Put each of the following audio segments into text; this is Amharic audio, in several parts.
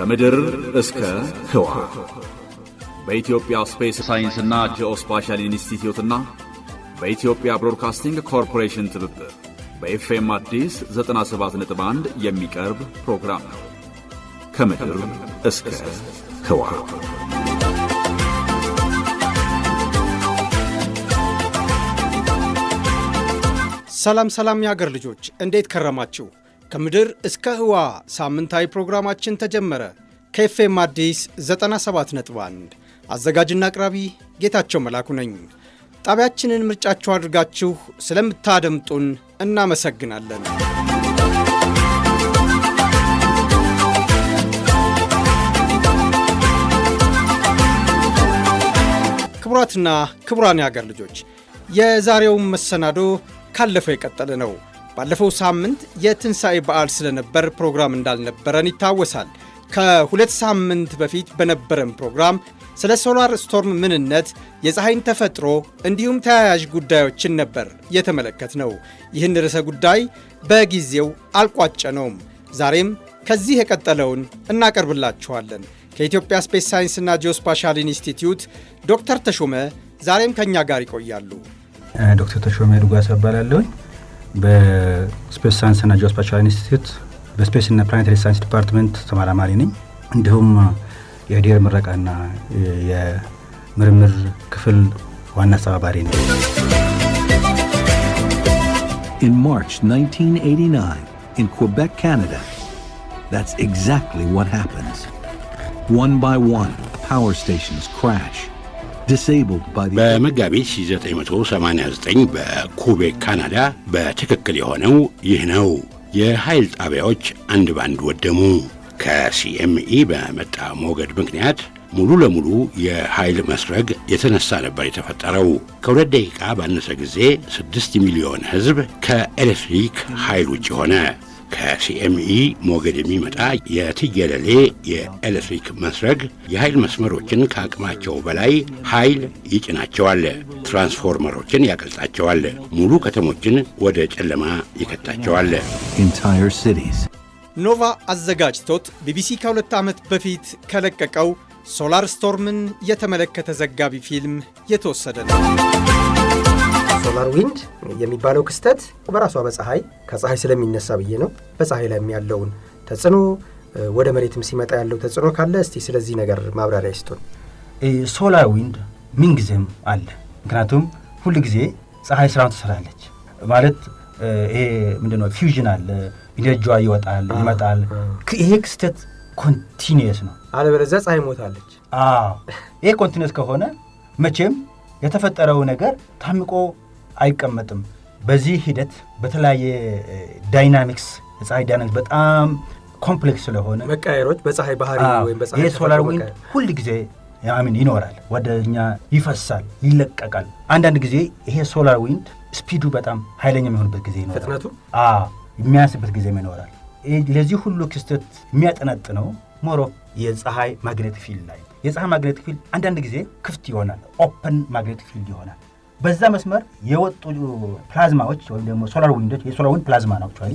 ከምድር እስከ ህዋ በኢትዮጵያ ስፔስ ሳይንስና ጂኦስፓሻል ኢንስቲትዩትና በኢትዮጵያ ብሮድካስቲንግ ኮርፖሬሽን ትብብር በኤፍኤም አዲስ 97.1 የሚቀርብ ፕሮግራም ነው። ከምድር እስከ ህዋ ሰላም ያገር ልጆች እንዴት ከረማችሁ? ከምድር እስከ ህዋ ሳምንታዊ ፕሮግራማችን ተጀመረ። ከኤፍኤም አዲስ 97.1 አዘጋጅና አቅራቢ ጌታቸው መላኩ ነኝ። ጣቢያችንን ምርጫችሁ አድርጋችሁ ስለምታደምጡን እናመሰግናለን። ክቡራትና ክቡራን ያገር ልጆች የዛሬው መሰናዶ ካለፈው የቀጠለ ነው። ባለፈው ሳምንት የትንሣኤ በዓል ስለነበር ፕሮግራም እንዳልነበረን ይታወሳል። ከሁለት ሳምንት በፊት በነበረን ፕሮግራም ስለ ሶላር ስቶርም ምንነት፣ የፀሐይን ተፈጥሮ እንዲሁም ተያያዥ ጉዳዮችን ነበር የተመለከትነው። ይህን ርዕሰ ጉዳይ በጊዜው አልቋጨነውም። ዛሬም ከዚህ የቀጠለውን እናቀርብላችኋለን። ከኢትዮጵያ ስፔስ ሳይንስና ጂኦስፓሻል ኢንስቲትዩት ዶክተር ተሾመ ዛሬም ከኛ ጋር ይቆያሉ። ዶክተር ተሾመ ዱጋሳ እባላለሁ። በስፔስ ሳይንስና ጂኦስፓሻል ኢንስቲትዩት በስፔስ እና ፕላኔታሪ ሳይንስ ዲፓርትመንት ተመራማሪ ነኝ። እንዲሁም የድህረ ምረቃና የምርምር ክፍል ዋና አስተባባሪ ነኝ። In March 1989 in Quebec, Canada, that's exactly what happens. One by one, power stations crash. በመጋቢት 1989 በኩቤክ ካናዳ በትክክል የሆነው ይህ ነው። የኃይል ጣቢያዎች አንድ ባንድ ወደሙ። ከሲኤምኢ በመጣ ሞገድ ምክንያት ሙሉ ለሙሉ የኃይል መስረግ የተነሳ ነበር የተፈጠረው። ከሁለት ደቂቃ ባነሰ ጊዜ 6 ሚሊዮን ሕዝብ ከኤሌክትሪክ ኃይል ውጭ ሆነ። ከሲኤምኢ ሞገድ የሚመጣ የትየለሌ የኤሌክትሪክ መስረግ የኃይል መስመሮችን ከአቅማቸው በላይ ኃይል ይጭናቸዋል፣ ትራንስፎርመሮችን ያቀልጣቸዋል፣ ሙሉ ከተሞችን ወደ ጨለማ ይከታቸዋል። Entire cities. ኖቫ አዘጋጅቶት ቢቢሲ ከ2 ዓመት በፊት ከለቀቀው ሶላር ስቶርምን የተመለከተ ዘጋቢ ፊልም የተወሰደ ነው። ሶላር ዊንድ የሚባለው ክስተት በራሷ በፀሐይ ከፀሐይ ስለሚነሳ ብዬ ነው። በፀሐይ ላይ ያለውን ተጽዕኖ ወደ መሬትም ሲመጣ ያለው ተጽዕኖ ካለ እስቲ ስለዚህ ነገር ማብራሪያ ይስጡን። ሶላር ዊንድ ምን ጊዜም አለ። ምክንያቱም ሁሉ ጊዜ ፀሐይ ስራውን ትሰራለች ማለት ይሄ ምንድነው ፊውዥን አለ፣ ኢነርጂዋ ይመጣል። ይሄ ክስተት ኮንቲኒየስ ነው። አለበለዚያ ፀሐይ ሞታለች። ይሄ ኮንቲኒየስ ከሆነ መቼም የተፈጠረው ነገር ታምቆ አይቀመጥም። በዚህ ሂደት በተለያየ ዳይናሚክስ የፀሐይ ዳይናሚክስ በጣም ኮምፕሌክስ ስለሆነ መቃየሮች በፀሐይ ባህሪ ወይም በፀሐይ የሶላር ዊንድ ሁሉ ጊዜ ይኖራል፣ ወደኛ ይፈሳል፣ ይለቀቃል። አንዳንድ ጊዜ ይሄ ሶላር ዊንድ ስፒዱ በጣም ኃይለኛ የሚሆንበት ጊዜ ይኖራል፣ ፍጥነቱ የሚያንስበት ጊዜ ይኖራል። ለዚህ ሁሉ ክስተት የሚያጠነጥነው ሞሮ የፀሐይ ማግኔቲክ ፊልድ ላይ የፀሐይ ማግኔቲክ ፊልድ አንዳንድ ጊዜ ክፍት ይሆናል፣ ኦፕን ማግኔቲክ ፊልድ ይሆናል። በዛ መስመር የወጡ ፕላዝማዎች ወይም ደግሞ ሶላር ዊንዶች የሶላር ዊንድ ፕላዝማ ነው አክቹአሊ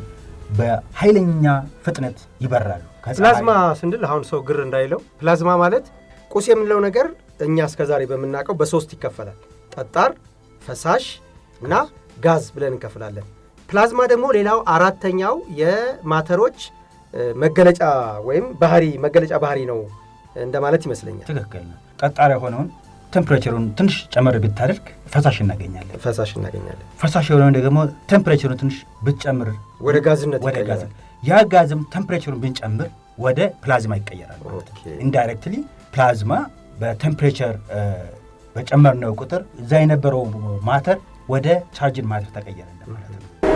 በኃይለኛ ፍጥነት ይበራሉ። ፕላዝማ ስንል አሁን ሰው ግር እንዳይለው ፕላዝማ ማለት ቁስ የምንለው ነገር እኛ እስከዛሬ በመናቀው በሶስት ይከፈላል። ጠጣር፣ ፈሳሽ እና ጋዝ ብለን እንከፍላለን። ፕላዝማ ደግሞ ሌላው አራተኛው የማተሮች መገለጫ ወይም መገለጫ ባህሪ ነው እንደማለት ይመስለኛል። ትክክል ነው። ጠጣር የሆነውን ቴምፕሬቸሩን ትንሽ ጨመር ብታደርግ ፈሳሽ እናገኛለን። ፈሳሽ የሆነውን ደግሞ ቴምፕሬቸሩን ትንሽ ብትጨምር ወደ ጋዝነት ይቀየራል። ያ ጋዝም ቴምፕሬቸሩን ብንጨምር ወደ ፕላዝማ ይቀየራል ማለት ነው። ኢንዳይሬክትሊ ፕላዝማ በቴምፕሬቸር በጨመርነው ቁጥር እዛ የነበረው ማተር ወደ ቻርጅድ ማተር ተቀየረ ማለት ነው።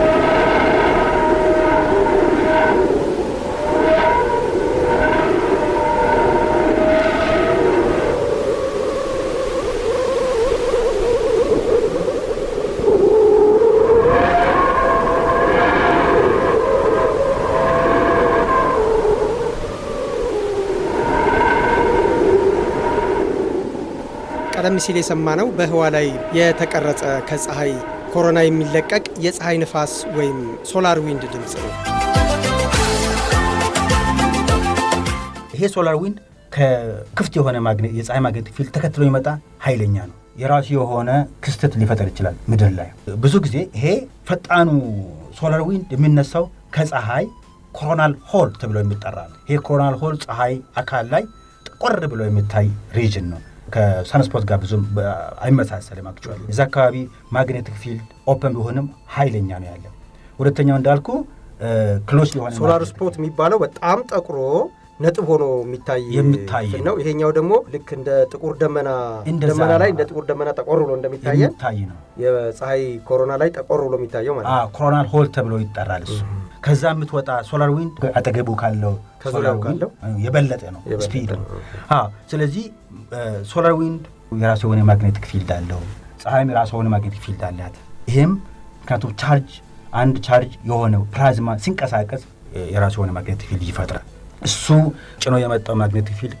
ቀደም ሲል የሰማነው በህዋ ላይ የተቀረጸ ከፀሐይ ኮሮና የሚለቀቅ የፀሐይ ንፋስ ወይም ሶላር ዊንድ ድምጽ ነው። ይሄ ሶላር ዊንድ ከክፍት የሆነ የፀሐይ ማግኔቲክ ፊልድ ተከትሎ ይመጣ ኃይለኛ ነው። የራሱ የሆነ ክስተት ሊፈጠር ይችላል ምድር ላይ። ብዙ ጊዜ ይሄ ፈጣኑ ሶላር ዊንድ የሚነሳው ከፀሐይ ኮሮናል ሆል ተብሎ የሚጠራ ነው። ይሄ ኮሮናል ሆል ፀሐይ አካል ላይ ጠቆር ብሎ የሚታይ ሪጅን ነው። ከሳንስፖት ጋር ብዙም አይመሳሰልም። አክቹዋሊ እዛ አካባቢ ማግኔቲክ ፊልድ ኦፕን ቢሆንም ኃይለኛ ነው ያለው። ሁለተኛው እንዳልኩ ክሎስ የሆነ ሶላር ስፖት የሚባለው በጣም ጠቁሮ ነጥብ ሆኖ የሚታይ ነው። ይሄኛው ደግሞ ልክ እንደ ጥቁር ደመና ላይ እንደ ጥቁር ደመና ጠቆር ብሎ እንደሚታየው ነው። የፀሐይ ኮሮና ላይ ጠቆር ብሎ የሚታየው ማለት ነው። ኮሮናል ሆል ተብሎ ይጠራል እሱ። ከዛ የምትወጣ ሶላር ዊንድ አጠገቡ ካለው ከዙሪያው ካለው የበለጠ ነው ስፒድ። ስለዚህ ሶላር ዊንድ የራሱ የሆነ ማግኔቲክ ፊልድ አለው። ፀሐይም የራሱ የሆነ ማግኔቲክ ፊልድ አላት። ይሄም ምክንያቱም አንድ ቻርጅ የሆነው ፕላዝማ ሲንቀሳቀስ የራሱ የሆነ ማግኔቲክ ፊልድ ይፈጥራል። እሱ ጭኖ የመጣው ማግኔቲክ ፊልድ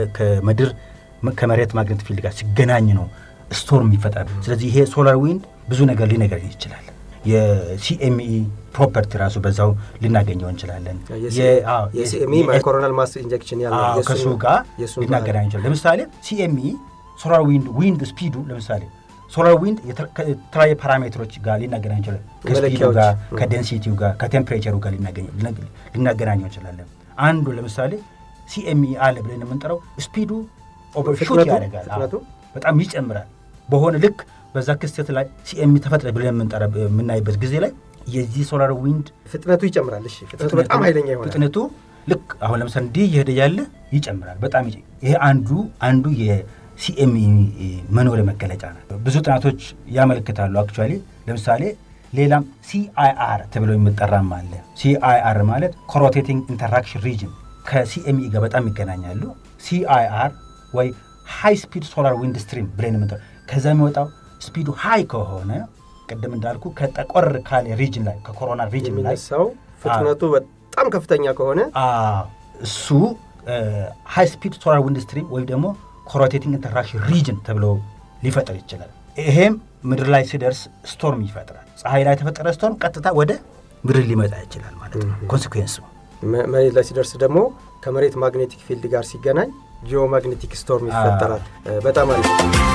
ከመሬት ማግኔቲክ ፊልድ ጋር ሲገናኝ ነው ስቶርም ይፈጠራል። ስለዚህ ይሄ ሶላር ዊንድ ብዙ ነገር ሊነገር ይችላል። የሲኤምኢ ፕሮፐርቲ ራሱ በዛው ልናገኘው እንችላለን። የሲኤምኢ ማይኮሮናል ማስ ኢንጀክሽን ያለው ከሱ ጋር ልናገናኝ እንችላለን። ለምሳሌ ሲኤምኢ ሶላር ዊንድ ስፒዱ ለምሳሌ ሶላር ዊንድ የተለያየ ፓራሜትሮች ጋር ልናገናኝ እንችላለን። ከስፒዱ ጋር፣ ከዴንሲቲው ጋር፣ ከቴምፕሬቸሩ ጋር ልናገናኘው እንችላለን። አንዱ ለምሳሌ ሲኤምኢ አለ ብለን የምንጠራው ስፒዱ ኦቨርሹት ያደርጋል፣ በጣም ይጨምራል። በሆነ ልክ በዛ ክስተት ላይ ሲኤምኢ ተፈጥረ ብለን የምናይበት ጊዜ ላይ የዚህ ሶላር ዊንድ ፍጥነቱ ይጨምራል። እሺ ፍጥነቱ በጣም ኃይለኛ ይሆናል። ፍጥነቱ ልክ አሁን ለምሳሌ እንዲህ እየሄደ ያለ ይጨምራል በጣም ይሄ አንዱ የሲኤምኢ መኖር መገለጫ ነው። ብዙ ጥናቶች ያመለክታሉ። አክቹአሊ ለምሳሌ ሌላም ሲአይአር ተብሎ የሚጠራም አለ። ሲአይአር ማለት ኮሮቴቲንግ ኢንተራክሽን ሪጅን ከሲኤምኢ ጋር በጣም ይገናኛሉ። ሲአይአር ወይ ሃይ ስፒድ ሶላር ዊንድ ስትሪም ብለን የምንጠራው ከዛ የሚወጣው ስፒዱ ሃይ ከሆነ ቀደም እንዳልኩ ከጠቆር ካለ ሪጅን ላይ ከኮሮና ሪጅን ላይ ሰው ፍጥነቱ በጣም ከፍተኛ ከሆነ እሱ ሃይ ስፒድ ሶላር ዊንድ ስትሪም ወይ ደግሞ ኮሮቴቲንግ ኢንተራክሽን ሪጅን ተብሎ ሊፈጠር ይችላል። ይሄም ምድር ላይ ሲደርስ ስቶርም ይፈጥራል። ፀሐይ ላይ ተፈጠረ ስቶርም ቀጥታ ወደ ምድር ሊመጣ ይችላል ማለት ነው። ኮንሲኩዌንሱ መሬት ላይ ሲደርስ ደግሞ ከመሬት ማግኔቲክ ፊልድ ጋር ሲገናኝ ጂኦማግኔቲክ ስቶርም ይፈጠራል። በጣም አሪፍ።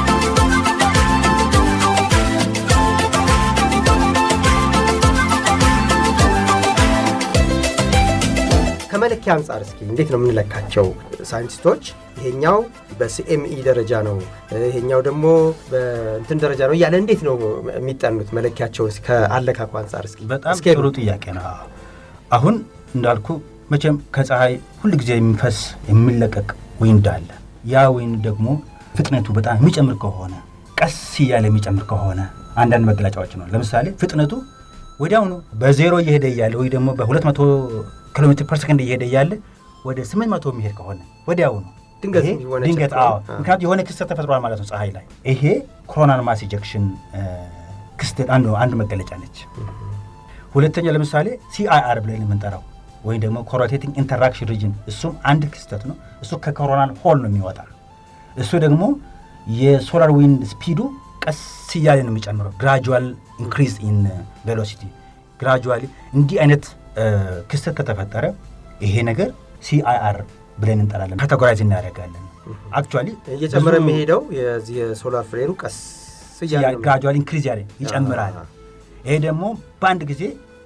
ከመለኪያ አንጻር እስኪ እንዴት ነው የምንለካቸው ሳይንቲስቶች? ይሄኛው በሲኤምኢ ደረጃ ነው፣ ይሄኛው ደግሞ በእንትን ደረጃ ነው እያለ እንዴት ነው የሚጠኑት መለኪያቸው? ከአለካኩ አንጻር እስኪ በጣም ጥሩ ጥያቄ ነው። አሁን እንዳልኩ መቼም ከፀሐይ ሁሉ ጊዜ የሚፈስ የሚለቀቅ ዊንድ አለ። ያ ዊንድ ደግሞ ፍጥነቱ በጣም የሚጨምር ከሆነ ቀስ እያለ የሚጨምር ከሆነ አንዳንድ መገለጫዎች ነው። ለምሳሌ ፍጥነቱ ወዲያውኑ በዜሮ እየሄደ እያለ ወይ ደግሞ በ200 ኪሎ ሜትር ፐር ሰከንድ እየሄደ እያለ ወደ 800 የሚሄድ ከሆነ ወዲያውኑ ድንገት ምክንያቱም የሆነ ክስተት ተፈጥሯል ማለት ነው ፀሐይ ላይ። ይሄ ኮሮናል ማስ ኢጀክሽን ክስተት አንዱ መገለጫ ነች። ሁለተኛ ለምሳሌ ሲአይአር ብለን የምንጠራው ወይ ደግሞ ኮሮቴቲንግ ኢንተራክሽን ሪጅን እሱም አንድ ክስተት ነው። እሱ ከኮሮናል ሆል ነው የሚወጣ። እሱ ደግሞ የሶላር ዊንድ ስፒዱ ቀስ እያለ ነው የሚጨምረው። ግራጁዋል ኢንክሪዝ ኢን ቬሎሲቲ ግራጁዋሊ። እንዲህ አይነት ክስተት ከተፈጠረ ይሄ ነገር ሲአይአር ብለን እንጠራለን፣ ካቴጎራይዝ እናደርጋለን። አክቹአሊ እየጨመረ የሚሄደው የዚህ የሶላር ፍሌሩ ቀስ እያለ ግራጁዋሊ ኢንክሪዝ ያለ ይጨምራል። ይሄ ደግሞ በአንድ ጊዜ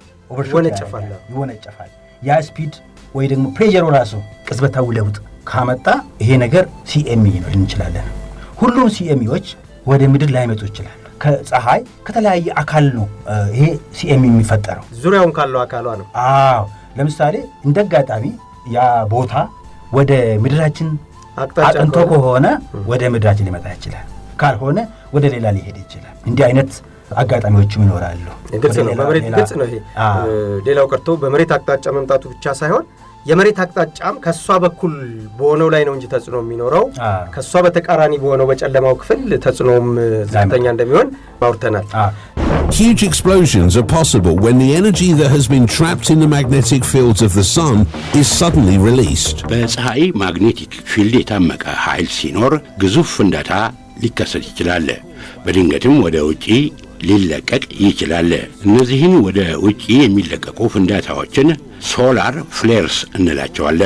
ይወነጨፋል። ያ ስፒድ ወይ ደግሞ ፕሬሸሩ ራሱ ቅጽበታዊ ለውጥ ካመጣ ይሄ ነገር ሲኤምኢ ነው እንችላለን። ሁሉም ሲኤምኢዎች ወደ ምድር ላይ መጡ ይችላል። ከፀሐይ ከተለያየ አካል ነው ይሄ ሲኤምኢ የሚፈጠረው፣ ዙሪያውን ካለው አካሏ ነው። ለምሳሌ እንደጋጣሚ ያ ቦታ ወደ ምድራችን አቅንቶ ከሆነ ወደ ምድራችን ሊመጣ ይችላል፣ ካልሆነ ወደ ሌላ ሊሄድ ይችላል። እንዲህ አይነት አጋጣሚዎችም ይኖራሉ። ግልጽ ነው፣ በመሬት ግልጽ ነው። ይሄ ሌላው ቀርቶ በመሬት አቅጣጫ መምጣቱ ብቻ ሳይሆን የመሬት አቅጣጫም ከሷ በኩል በሆነው ላይ ነው እንጂ ተጽዕኖ የሚኖረው ከሷ በተቃራኒ በሆነው በጨለማው ክፍል ተጽዕኖም ዝቅተኛ እንደሚሆን ማውርተናል። Huge explosions are possible when the energy that has been trapped in the magnetic fields of the sun is suddenly released. በፀሐይ ማግኔቲክ ፊልድ የታመቀ ኃይል ሲኖር ግዙፍ ፍንዳታ ሊከሰት ይችላል። በድንገትም ወደ ውጪ ሊለቀቅ ይችላል። እነዚህን ወደ ውጪ የሚለቀቁ ፍንዳታዎችን ሶላር ፍሌርስ እንላቸዋለን።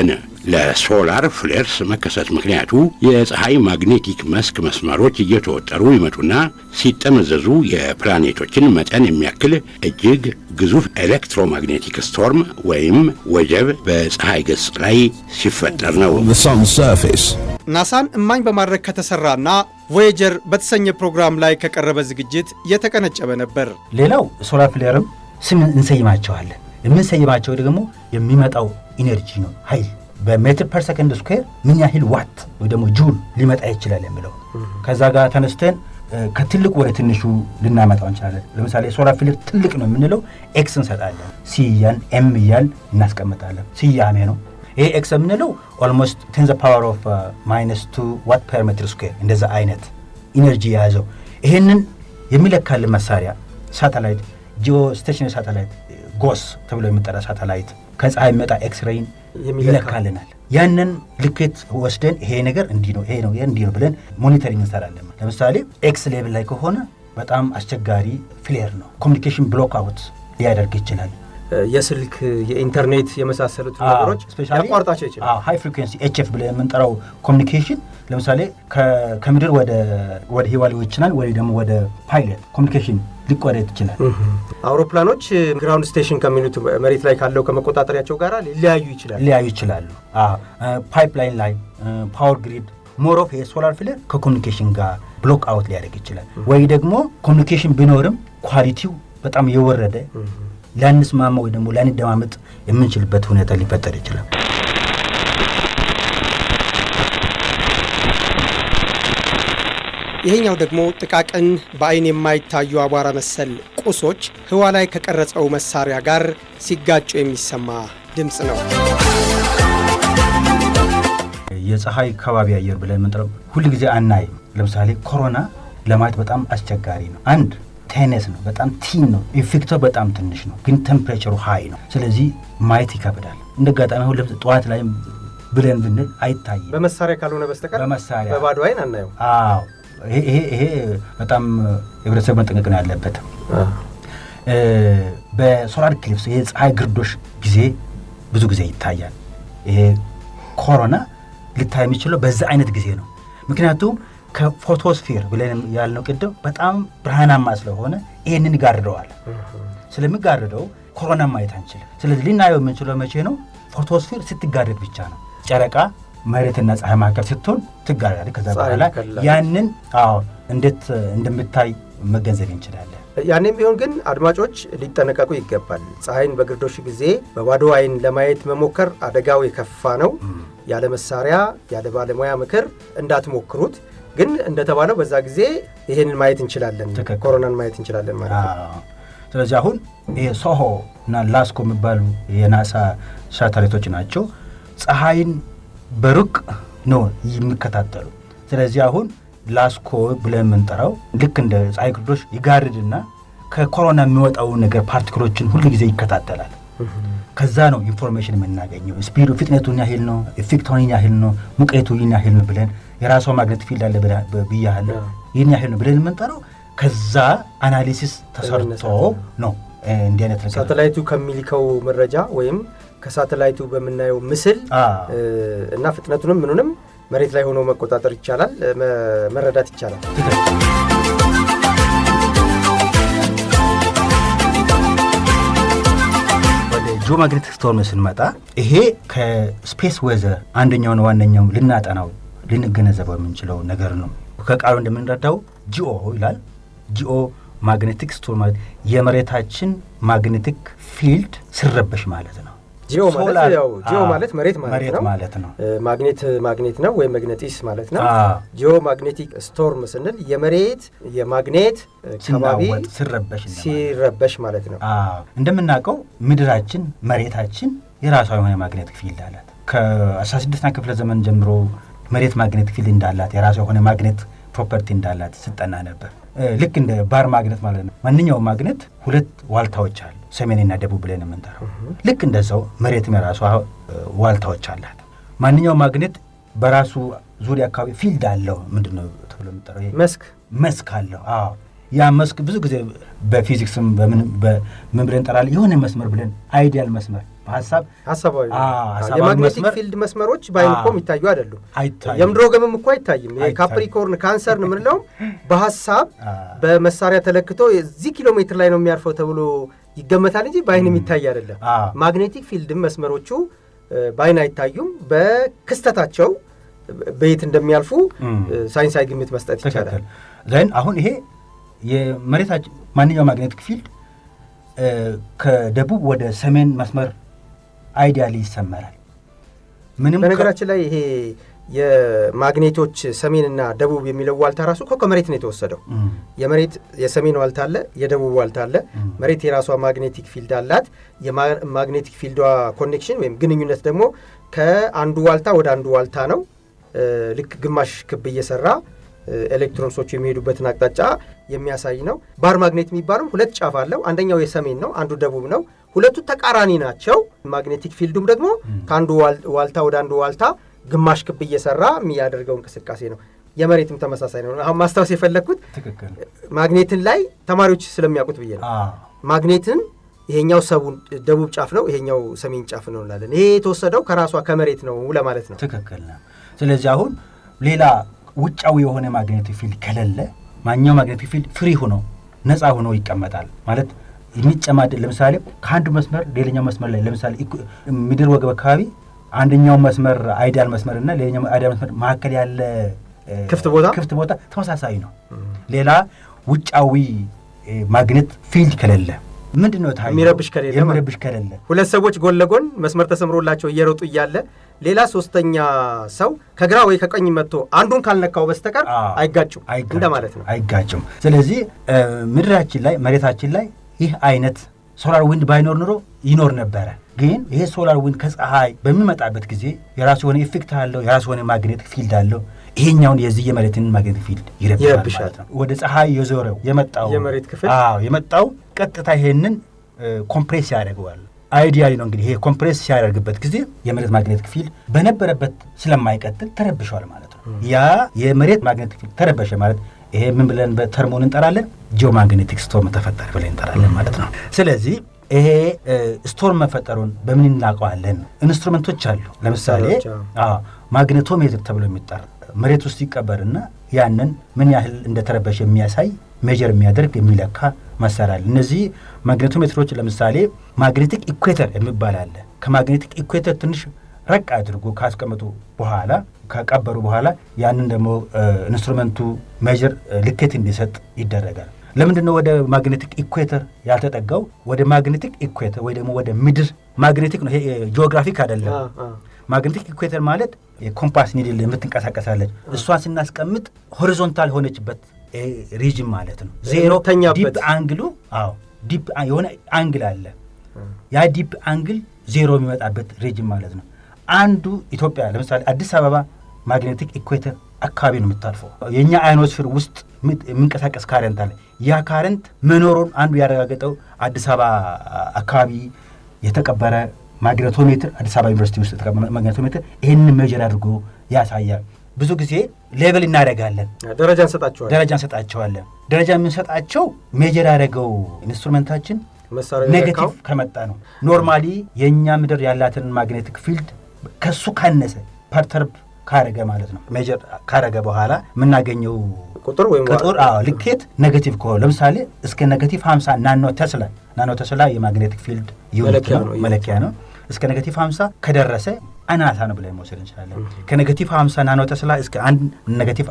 ለሶላር ፍሌርስ መከሰት ምክንያቱ የፀሐይ ማግኔቲክ መስክ መስመሮች እየተወጠሩ ይመጡና ሲጠመዘዙ የፕላኔቶችን መጠን የሚያክል እጅግ ግዙፍ ኤሌክትሮማግኔቲክ ስቶርም ወይም ወጀብ በፀሐይ ገጽ ላይ ሲፈጠር ነው። The sun's surface. ናሳን እማኝ በማድረግ ከተሰራና ቮያጀር በተሰኘ ፕሮግራም ላይ ከቀረበ ዝግጅት የተቀነጨበ ነበር። ሌላው ሶላር ፍሌርም ስም እንሰይማቸዋለን። የምንሰይማቸው ደግሞ የሚመጣው ኢነርጂ ነው፣ ኃይል በሜትር ፐር ሰከንድ ስኩዌር ምን ያህል ዋት ወይ ደግሞ ጁል ሊመጣ ይችላል የሚለው ከዛ ጋር ተነስተን ከትልቁ ወደ ትንሹ ልናመጣው እንችላለን። ለምሳሌ ሶላር ፍሌር ትልቅ ነው የምንለው ኤክስ እንሰጣለን፣ ሲ ያን ኤም ያን እናስቀምጣለን። ሲያሜ ነው ይሄ ኤክስ የምንለው ኦልሞስት 10 the power of -2 ዋት ፐር ሜትር ስኩዌር እንደዛ አይነት ኢነርጂ ያዘው። ይሄንን የሚለካልን መሳሪያ ሳተላይት ጂኦ ስቴሽነሪ ሳተላይት ጎስ ተብሎ የሚጠራ ሳተላይት ከፀሐይ የሚመጣ ኤክስ ሬይን ይለካልናል። ያንን ልኬት ወስደን ይሄ ነገር እንዲህ ነው ይሄ ነው እንዲህ ነው ብለን ሞኒተሪንግ እንሰራለን። ለምሳሌ ኤክስ ሌቭል ላይ ከሆነ በጣም አስቸጋሪ ፍሌር ነው፣ ኮሚኒኬሽን ብሎክ አውት ሊያደርግ ይችላል። የስልክ የኢንተርኔት የመሳሰሉት ነገሮች ያቋርጣቸው ይችላል። ሃይ ፍሪኩዌንሲ ኤችኤፍ ብለን የምንጠራው ኮሚኒኬሽን ለምሳሌ ከምድር ወደ ህዋ ሊሆን ይችላል ወይ ደግሞ ወደ ፓይለት ኮሚኒኬሽን ሊቋረጥ ይችላል። አውሮፕላኖች ግራውንድ ስቴሽን ከሚሉት መሬት ላይ ካለው ከመቆጣጠሪያቸው ጋር ሊያዩ ይችላሉ። ፓይፕላይን ላይ ፓወር ግሪድ ሞር ኦፍ የሶላር ፍሌር ከኮሚኒኬሽን ጋር ብሎክ አውት ሊያደርግ ይችላል። ወይ ደግሞ ኮሚኒኬሽን ቢኖርም ኳሊቲው በጣም የወረደ ላንስማማ ወይ ደግሞ ላንደማመጥ የምንችልበት ሁኔታ ሊፈጠር ይችላል። ይሄኛው ደግሞ ጥቃቅን በአይን የማይታዩ አቧራ መሰል ቁሶች ህዋ ላይ ከቀረጸው መሳሪያ ጋር ሲጋጩ የሚሰማ ድምጽ ነው። የፀሐይ ከባቢ አየር ብለን የምንጠራው ሁሉ ጊዜ አናይ። ለምሳሌ ኮሮና ለማየት በጣም አስቸጋሪ ነው። አንድ ቴነስ ነው፣ በጣም ቲን ነው፣ ኢፌክተር በጣም ትንሽ ነው፣ ግን ቴምፕሬቸሩ ሃይ ነው። ስለዚህ ማየት ይከብዳል። እንደጋጣሚ ሁሉ ጠዋት ላይ ብለን ብንል አይታይም። በመሳሪያ ካልሆነ በስተቀር በባዶ አይን አናየው። አዎ ይሄ በጣም ህብረተሰብ መጠንቀቅ ነው ያለበት። በሶላር ኢክሊፕስ የፀሐይ ግርዶሽ ጊዜ ብዙ ጊዜ ይታያል። ይሄ ኮሮና ሊታይ የሚችለው በዛ አይነት ጊዜ ነው። ምክንያቱም ከፎቶስፌር ብለን ያልነው ቅድም በጣም ብርሃናማ ስለሆነ ይሄንን ይጋርደዋል። ስለሚጋርደው ኮሮና ማየት አንችልም። ስለዚህ ልናየው የምንችለው መቼ ነው? ፎቶስፌር ስትጋረድ ብቻ ነው። ጨረቃ መሬትና ፀሐይ መካከል ስትሆን ትጋራለች። ከዛ በኋላ ያንን እንዴት እንደምታይ መገንዘብ እንችላለን። ያኔም ቢሆን ግን አድማጮች ሊጠነቀቁ ይገባል። ፀሐይን በግርዶሽ ጊዜ በባዶ አይን ለማየት መሞከር አደጋው የከፋ ነው። ያለ መሳሪያ ያለ ባለሙያ ምክር እንዳትሞክሩት። ግን እንደተባለው በዛ ጊዜ ይሄንን ማየት እንችላለን፣ ኮሮናን ማየት እንችላለን ማለት ነው። ስለዚህ አሁን ይሄ ሶሆ እና ላስኮ የሚባሉ የናሳ ሳተላይቶች ናቸው ፀሐይን በሩቅ ነው የሚከታተሉ። ስለዚህ አሁን ላስኮ ብለን የምንጠራው ልክ እንደ ፀሐይ ግርዶሽ ይጋርድና ከኮሮና የሚወጣው ነገር ፓርቲክሎችን ሁሉ ጊዜ ይከታተላል። ከዛ ነው ኢንፎርሜሽን የምናገኘው። ስፒዱ ፍጥነቱን ያህል ነው፣ ኢፌክቱን ያህል ነው፣ ሙቀቱን ያህል ነው ብለን የራሷ ማግኔት ፊልድ አለ ብያለሁ ይህን ያህል ነው ብለን የምንጠራው ከዛ አናሊሲስ ተሰርቶ ነው እንዲህ አይነት ነገር ሳተላይቱ ከሚልከው መረጃ ወይም ከሳተላይቱ በመናየው ምስል እና ፍጥነቱንም ምኑንም መሬት ላይ ሆኖ መቆጣጠር ይቻላል፣ መረዳት ይቻላል። ወደ ጂኦማግኔቲክ ስቶርም ስንመጣ ይሄ ከስፔስ ዌዘር አንደኛው ነው ዋነኛው ልናጠናው ልንገነዘበው የምንችለው ነገር ነው። ከቃሉ እንደምንረዳው ጂኦ ይላል። ጂኦ ማግኔቲክ ስቶርም ማለት የመሬታችን ማግኔቲክ ፊልድ ሲረበሽ ማለት ነው። ጂኦ ማለት መሬት ማለት ነው። ማግኔት ነው ወይ መግነጢስ ማለት ነው። ጂኦ ማግኔቲክ ስቶርም ስንል የመሬት የማግኔት ከባቢ ሲረበሽ ማለት ነው። እንደምናውቀው ምድራችን መሬታችን የራሷ የሆነ ማግኔቲክ ፊልድ አላት። ከ16ኛ ክፍለ ዘመን ጀምሮ መሬት ማግኔቲክ ፊልድ እንዳላት የራሷ የሆነ ማግኔት ፕሮፐርቲ እንዳላት ስጠና ነበር። ልክ እንደ ባር ማግኔት ማለት ነው። ማንኛውም ማግኔት ሁለት ዋልታዎች አሉ፣ ሰሜንና ደቡብ ብለን የምንጠራው። ልክ እንደዛው መሬትም የራሷ ዋልታዎች አላት። ማንኛውም ማግኔት በራሱ ዙሪያ አካባቢ ፊልድ አለው። ምንድነው ተብሎ የምንጠራው? መስክ አለው። ያ መስክ ብዙ ጊዜ በፊዚክስም በምን ብለን እንጠራለን? የሆነ መስመር ብለን አይዲያል መስመር ሐሳባዊ የማግኔቲክ ፊልድ መስመሮች ባይንኮም ይታዩ አይደሉም የምድር ወገምም እኮ አይታይም የካፕሪኮርን ካንሰር ነው ምንለው በሐሳብ በመሳሪያ ተለክቶ እዚህ ኪሎ ሜትር ላይ ነው የሚያርፈው ተብሎ ይገመታል እንጂ ባይን የሚታይ አይደለም ማግኔቲክ ፊልድ መስመሮቹ ባይን አይታዩም በክስተታቸው በየት እንደሚያልፉ ሳይንሳዊ ግምት መስጠት ይቻላል ዘን አሁን ይሄ የመሬታችን ማንኛውም ማግኔቲክ ፊልድ ከደቡብ ወደ ሰሜን መስመር አይዲያሊ ይሰመራል ምንም በነገራችን ላይ ይሄ የማግኔቶች ሰሜንና ደቡብ የሚለው ዋልታ ራሱ ከመሬት ነው የተወሰደው የመሬት የሰሜን ዋልታ አለ የደቡብ ዋልታ አለ መሬት የራሷ ማግኔቲክ ፊልድ አላት የማግኔቲክ ፊልዷ ኮኔክሽን ወይም ግንኙነት ደግሞ ከአንዱ ዋልታ ወደ አንዱ ዋልታ ነው ልክ ግማሽ ክብ እየሰራ ኤሌክትሮንሶች የሚሄዱበትን አቅጣጫ የሚያሳይ ነው ባር ማግኔት የሚባለው ሁለት ጫፍ አለው አንደኛው የሰሜን ነው አንዱ ደቡብ ነው ሁለቱ ተቃራኒ ናቸው ማግኔቲክ ፊልዱም ደግሞ ከአንዱ ዋልታ ወደ አንዱ ዋልታ ግማሽ ክብ እየሰራ የሚያደርገው እንቅስቃሴ ነው የመሬትም ተመሳሳይ ነው አሁን ማስታወስ የፈለኩት ማግኔትን ላይ ተማሪዎች ስለሚያውቁት ብዬ ነው ማግኔትን ይሄኛው ደቡብ ጫፍ ነው ይሄኛው ሰሜን ጫፍ ነው እንላለን ይሄ የተወሰደው ከራሷ ከመሬት ነው ለማለት ነው ትክክል ነው ስለዚህ አሁን ሌላ ውጫዊ የሆነ ማግኔቲክ ፊልድ ከሌለ ማንኛውም ማግኔቲክ ፊልድ ፍሪ ሆኖ ነፃ ሆኖ ይቀመጣል ማለት የሚጨማድ ለምሳሌ ከአንዱ መስመር ሌላኛው መስመር ላይ ለምሳሌ ምድር ወገብ አካባቢ አንደኛው መስመር አይዲያል መስመርና ሌላኛው አይዲያል መስመር መካከል ያለ ክፍት ቦታ ተመሳሳይ ነው ሌላ ውጫዊ ማግኔት ፊልድ ከሌለ ምንድነው ታዲያ የሚረብሽ ከሌለ ሁለት ሰዎች ጎን ለጎን መስመር ተሰምሮላቸው እየሮጡ እያለ ሌላ ሶስተኛ ሰው ከግራ ወይ ከቀኝ መጥቶ አንዱን ካልነካው በስተቀር አይጋጩም እንደማለት ነው አይጋጩም ስለዚህ ምድራችን ላይ መሬታችን ላይ ይህ አይነት ሶላር ዊንድ ባይኖር ኖሮ ይኖር ነበር ግን ይሄ ሶላር ዊንድ ከፀሐይ በሚመጣበት ጊዜ የራሱ የሆነ ኢፌክት አለው የራሱ የሆነ ማግኔቲክ ፊልድ አለው ይሄኛውን የዚህ የመሬትን ማግኔቲክ ፊልድ ይረብሻል ወደ ፀሐይ የዞረው የመጣው የመሬት ክፍል የመጣው ቀጥታ ይሄንን ኮምፕሬስ ያደርገዋል አይዲያሊ ነው እንግዲህ ይሄ ኮምፕሬስ ሲያደርግበት ጊዜ የመሬት ማግኔቲክ ፊልድ በነበረበት ስለማይቀጥል ተረብሿል ማለት ነው ያ የመሬት ማግኔቲክ ፊልድ ተረበሸ ማለት ይሄ ምን ብለን በተርሞን እንጠራለን ጂኦማግኔቲክ ስቶርም ተፈጠረ ብለን እንጠራለን ማለት ነው ስለዚህ ይሄ ስቶርም መፈጠሩን በምን እናውቀዋለን ኢንስትሩመንቶች አሉ ለምሳሌ ማግኔቶሜትር ተብሎ የሚጠራ መሬት ውስጥ ይቀበርና ያንን ምን ያህል እንደተረበሸ የሚያሳይ ሜጀር የሚያደርግ የሚለካ መሳሪያ እነዚህ ማግኔቶሜትሮች ለምሳሌ ማግኔቲክ ኢኩዌተር የሚባል አለ ከማግኔቲክ ኢኩዌተር ትንሽ ረቅ አድርጎ ካስቀመጡ በኋላ ከቀበሩ በኋላ ያንን ደግሞ ኢንስትሩመንቱ ሜጀር ልኬት እንዲሰጥ ይደረጋል ለምንድነው ወደ ማግኔቲክ ኢኩዌተር ያልተጠጋው ወደ ማግኔቲክ ኢኩዌተር ወይ ደግሞ ወደ ምድር ማግኔቲክ ነው ይሄ ጂኦግራፊክ አይደለም ማግኔቲክ ኢኩዌተር ማለት የኮምፓስ ኒድል የምትንቀሳቀሳለች እሷን ስናስቀምጥ ሆሪዞንታል ሆነችበት ሪጅን ማለት ነው ዜሮ ዲፕ አንግሉ ዲፕ የሆነ አንግል አለ ያ ዲፕ አንግል ዜሮ የሚመጣበት ሪጅን ማለት ነው አንዱ ኢትዮጵያ ለምሳሌ አዲስ አበባ ማግኔቲክ ኢኩዌተር አካባቢ ነው የምታልፈው የኛ አዮኖስፌር ውስጥ የሚንቀሳቀስ ካረንት አለ ያ ካረንት መኖሩን አንዱ ያረጋገጠው አዲስ አበባ አካባቢ የተቀበረ ማግኔቶሜትር አዲስ አበባ ዩኒቨርሲቲ ውስጥ የተቀበረ ማግኔቶሜትር ይሄንን ሜጀር አድርጎ ያሳያል ብዙ ጊዜ ሌቭል እናደርጋለን ደረጃ እንሰጣቸዋለን ደረጃ የምንሰጣቸው ሜጀር ያደረገው ኢንስትሩመንታችን ኔጌቲቭ ከመጣ ነው ኖርማሊ የኛ ምድር ያላትን ማግኔቲክ ፊልድ ከሱ ካነሰ ፐርተርብ ካረገ ማለት ነው ሜጀር ካረገ በኋላ ምናገኘው ቁጥር ልኬት ኔጌቲቭ ከሆነ ለምሳሌ እስከ ኔጌቲቭ 50 ናኖ ተስላ የማግኔቲክ ፊልድ መለኪያ ነው እስከ ኔጌቲቭ 50 ከደረሰ አናሳ ነው ብለን መውሰድ እንችላለን ከኔጌቲቭ 50 ናኖ ተስላ እስከ ኔጌቲቭ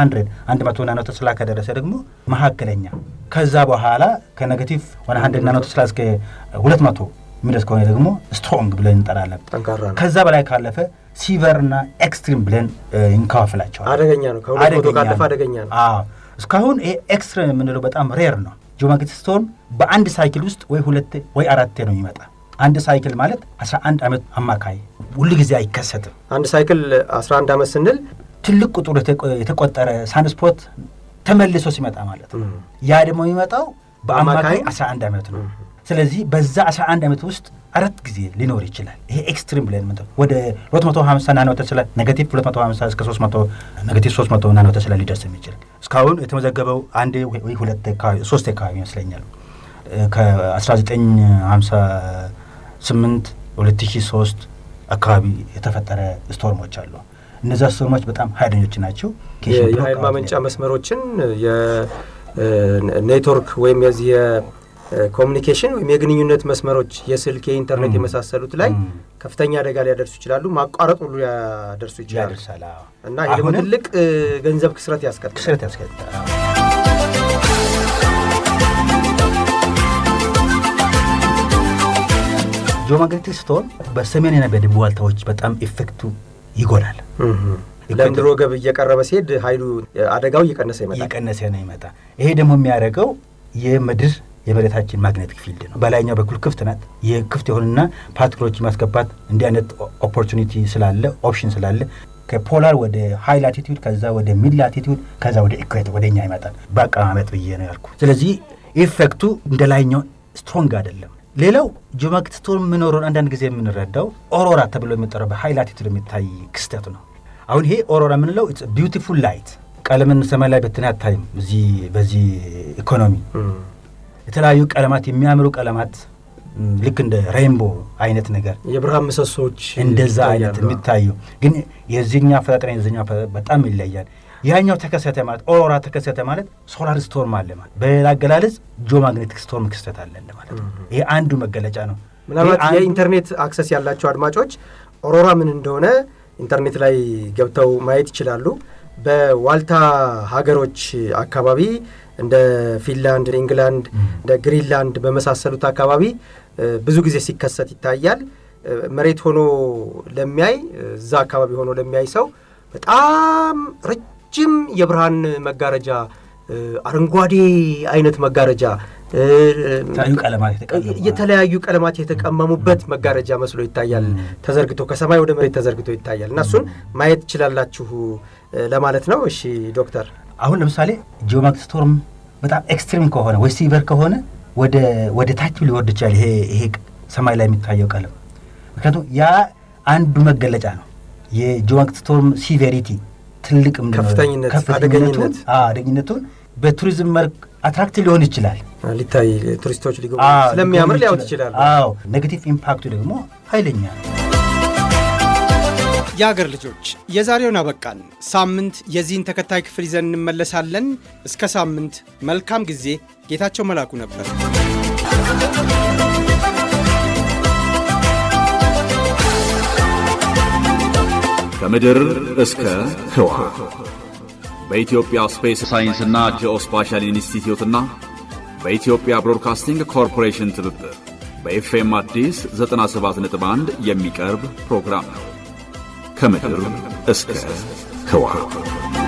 100 ናኖ ተስላ ከደረሰ ደግሞ መካከለኛ ከዛ በኋላ ከኔጌቲቭ 100 ናኖ ተስላ እስከ 200 ምድረስ ከሆነ ደግሞ ስትሮንግ ብለን እንጠራለን ከዛ በላይ ካለፈ ሲቨርና ኤክስትሪም ብለን እንከፋፍላቸዋለን አደገኛ ነው ከሁለት ካለፈ አደገኛ ነው እስካሁን ይሄ ኤክስትሪም የምንለው በጣም ሬር ነው ጂኦማግኔቲክ ስቶርም በአንድ ሳይክል ውስጥ ወይ ሁለት ወይ አራት ነው የሚመጣ አንድ ሳይክል ማለት 11 ዓመት አማካይ ሁሉ ጊዜ አይከሰትም አንድ ሳይክል 11 ዓመት ስንል ትልቅ ቁጥር የተቆጠረ ሳንስፖት ተመልሶ ሲመጣ ማለት ነው ያ ደግሞ የሚመጣው በአማካይ 11 ዓመት ነው ስለዚህ በዛ 11 ዓመት ውስጥ አራት ጊዜ ሊኖር ይችላል ይሄ ኤክስትሪም ብለን ማለት ወደ 250 ናኖ ተስላ ኔጌቲቭ 250 እስከ 300 ኔጌቲቭ 300 ናኖ ተስላ ሊደርስ የሚችል እስካሁን የተመዘገበው አንዴ ወይ ሁለት ሶስት አካባቢ ይመስለኛል ከ1958 2003 አካባቢ የተፈጠረ ስቶርሞች አሉ። እነዛ ስቶርሞች በጣም ኃይለኞች ናቸው። የኃይል ማመንጫ መስመሮችን የኔትወርክ ወይም የዚህ የኮሙኒኬሽን ወይም የግንኙነት መስመሮች የስልክ የኢንተርኔት የመሳሰሉት ላይ ከፍተኛ አደጋ ሊያደርሱ ይችላሉ። ማቋረጥ ሁሉ ያደርሱ ይችላሉ እና ይሄ ደግሞ ትልቅ ገንዘብ ክስረት ያስከትላል። ጂኦማግኔቲክ ስቶርም በሰሜንና በደቡብ ዋልታዎች በጣም ኢፌክቱ ይጎላል። ለምድር ወገብ እየቀረበ ሲሄድ ኃይሉ አደጋው እየቀነሰ ይመጣ። ይሄ ደግሞ የሚያደርገው የመሬታችን ማግኔቲክ ፊልድ ነው። በላይኛው በኩል ክፍት ናት። የክፍት የሆነና ፓርቲክሎች ማስገባት እንዲህ አይነት ኦፖርቹኒቲ ስላለ ኦፕሽን ስላለ ከፖላር ወደ ሃይ ላቲቲዩድ ከዛ ወደ ሚድ ላቲቲዩድ ከዛ ወደ ኢኩዌተር ወደኛ ይመጣል። በአቀማመጥ ብዬ ነው ያልኩ። ስለዚህ ኢፌክቱ እንደላይኛው ስትሮንግ አይደለም። ሌላው ጂኦማግኔቲክ ስቶርም ምኖሩን አንዳንድ ጊዜ የምንረዳው ኦሮራ ተብሎ የሚጠራው በሃይ ላቲቲዩድ የሚታይ ክስተት ነው። አሁን ይሄ ኦሮራ የምንለው ኢትስ ቢዩቲፉል ላይት ቀለምን ሰማይ ላይ በትናታይም በዚህ ኢኮኖሚ የተለያዩ ቀለማት የሚያምሩ ቀለማት ልክ እንደ ሬንቦ አይነት ነገር የብርሃን ምሰሶች እንደዛ አይነት የሚታዩ ግን የዚህኛ ፈጣጥራ የዚህኛ በጣም ይለያል። ያኛው ተከሰተ ማለት ኦሮራ ተከሰተ ማለት ሶላር ስቶርም አለ ማለት በላገላለጽ ጂኦማግኔቲክ ስቶርም ክስተት አለ ማለት ነው። ይሄ አንዱ መገለጫ ነው። ምናልባት የኢንተርኔት አክሰስ ያላቸው አድማጮች ኦሮራ ምን እንደሆነ ኢንተርኔት ላይ ገብተው ማየት ይችላሉ። በዋልታ ሀገሮች አካባቢ እንደ ፊንላንድ፣ ኢንግላንድ፣ እንደ ግሪንላንድ በመሳሰሉት አካባቢ ብዙ ጊዜ ሲከሰት ይታያል። መሬት ሆኖ ለሚያይ እዛ አካባቢ ሆኖ ለሚያይ ሰው በጣም ረጅም የብርሃን መጋረጃ አረንጓዴ አይነት መጋረጃ የተለያዩ ቀለማት የተቀመሙበት መጋረጃ መስሎ ይታያል። ተዘርግቶ ከሰማይ ወደ መሬት ተዘርግቶ ይታያል እና እሱን ማየት ይችላልላችሁ ለማለት ነው። እሺ ዶክተር፣ አሁን ለምሳሌ ጂኦማግኔቲክ ስቶርም በጣም ኤክስትሪም ከሆነ ወይ ሲቨር ከሆነ ወደ ታች ሊወርድ ይችላል ይሄ ሰማይ ላይ የሚታየው ቀለም። ምክንያቱም ያ አንዱ መገለጫ ነው የጂኦማግኔቲክ ስቶርም ሲቨሪቲ ትልቅ ከፍተኝነት አደገኝነቱን በቱሪዝም መልክ አትራክቲቭ ሊሆን ይችላል። ሊታይ ቱሪስቶች ሊጎበኙ ስለሚያምር ሊያውት ይችላል። ኔጌቲቭ ኢምፓክቱ ደግሞ ኃይለኛ ነው። የአገር ልጆች የዛሬውን አበቃን። ሳምንት የዚህን ተከታይ ክፍል ይዘን እንመለሳለን። እስከ ሳምንት መልካም ጊዜ። ጌታቸው መላኩ ነበር። ከምድር እስከ ህዋ በኢትዮጵያ ስፔስ ሳይንስና ጂኦስፓሻል ኢንስቲትዩትና በኢትዮጵያ ብሮድካስቲንግ ኮርፖሬሽን ትብብር በኤፍኤም አዲስ 97.1 የሚቀርብ ፕሮግራም ነው። ከምድር እስከ ህዋ